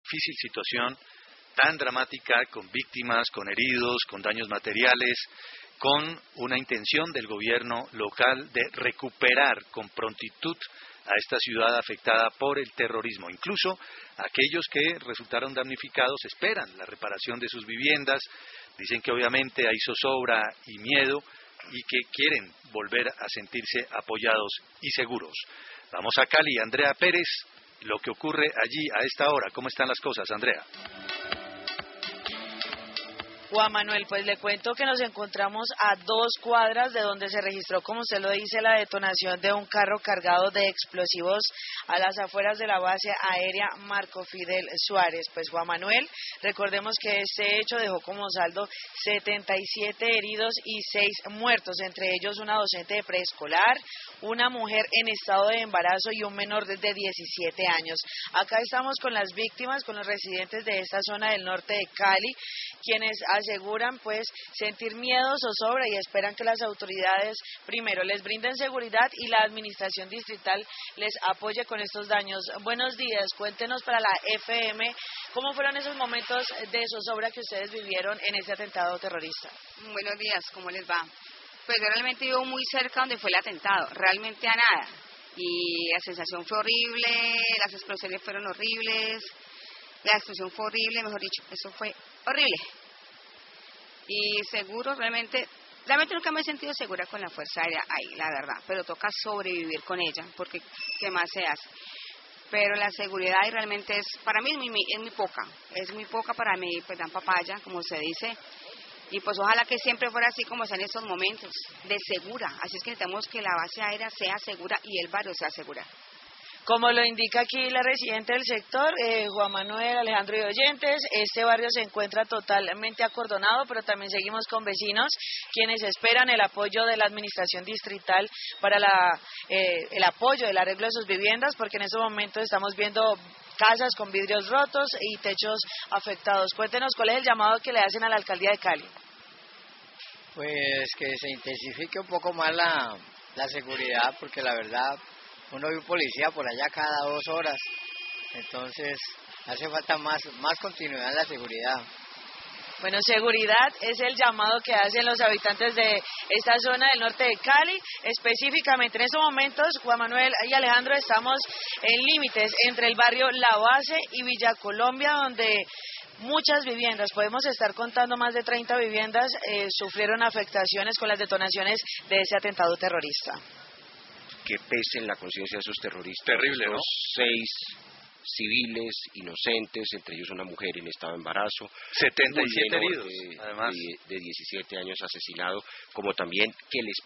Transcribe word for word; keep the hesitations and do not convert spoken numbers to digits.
difícil situación tan dramática, con víctimas, con heridos, con daños materiales, con una intención del gobierno local de recuperar con prontitud a esta ciudad afectada por el terrorismo. Incluso aquellos que resultaron damnificados esperan la reparación de sus viviendas, dicen que obviamente hay zozobra y miedo y que quieren volver a sentirse apoyados y seguros. Vamos a Cali, Andrea Pérez, lo que ocurre allí a esta hora. ¿Cómo están las cosas, Andrea? Juan Manuel, pues le cuento que nos encontramos a dos cuadras de donde se registró, como usted lo dice, la detonación de un carro cargado de explosivos a las afueras de la base aérea Marco Fidel Suárez. Pues Juan Manuel, recordemos que este hecho dejó como saldo setenta y siete heridos y seis muertos, entre ellos una docente de preescolar, una mujer en estado de embarazo y un menor de diecisiete años. Acá estamos con las víctimas, con los residentes de esta zona del norte de Cali, quienes aseguran pues sentir miedo, zozobra y esperan que las autoridades primero les brinden seguridad y la administración distrital les apoye con estos daños. Buenos días, cuéntenos para la F M cómo fueron esos momentos de zozobra que ustedes vivieron en ese atentado terrorista. Buenos días, ¿cómo les va? Pues yo realmente vivo muy cerca donde fue el atentado, realmente a nada, y la sensación fue horrible, las explosiones fueron horribles, la explosión fue horrible, mejor dicho, eso fue horrible. Y seguro, realmente, realmente nunca me he sentido segura con la Fuerza Aérea ahí, la verdad, pero toca sobrevivir con ella, porque ¿qué más se hace? Pero la seguridad ahí realmente es, para mí es muy, es muy poca, es muy poca para mí, pues dan papaya, como se dice, y pues ojalá que siempre fuera así como sea en estos momentos, de segura, así es que necesitamos que la base aérea sea segura y el barrio sea segura. Como lo indica aquí la residente del sector, eh, Juan Manuel, Alejandro y oyentes, este barrio se encuentra totalmente acordonado, pero también seguimos con vecinos quienes esperan el apoyo de la administración distrital para la, eh, el apoyo del arreglo de sus viviendas, porque en estos momentos estamos viendo casas con vidrios rotos y techos afectados. Cuéntenos cuál es el llamado que le hacen a la alcaldía de Cali. Pues que se intensifique un poco más la, la seguridad, porque la verdad uno ve un policía por allá cada dos horas, entonces hace falta más, más continuidad en la seguridad. Bueno, seguridad es el llamado que hacen los habitantes de esta zona del norte de Cali, específicamente en estos momentos, Juan Manuel y Alejandro, estamos en límites entre el barrio La Base y Villa Colombia, donde muchas viviendas, podemos estar contando más de treinta viviendas, eh, sufrieron afectaciones con las detonaciones de ese atentado terrorista. Que pese en la conciencia de esos terroristas. Terrible, ¿no? Seis civiles inocentes, entre ellos una mujer en estado de embarazo, setenta y siete un menor heridos, de, además de, de diecisiete años asesinado, como también que les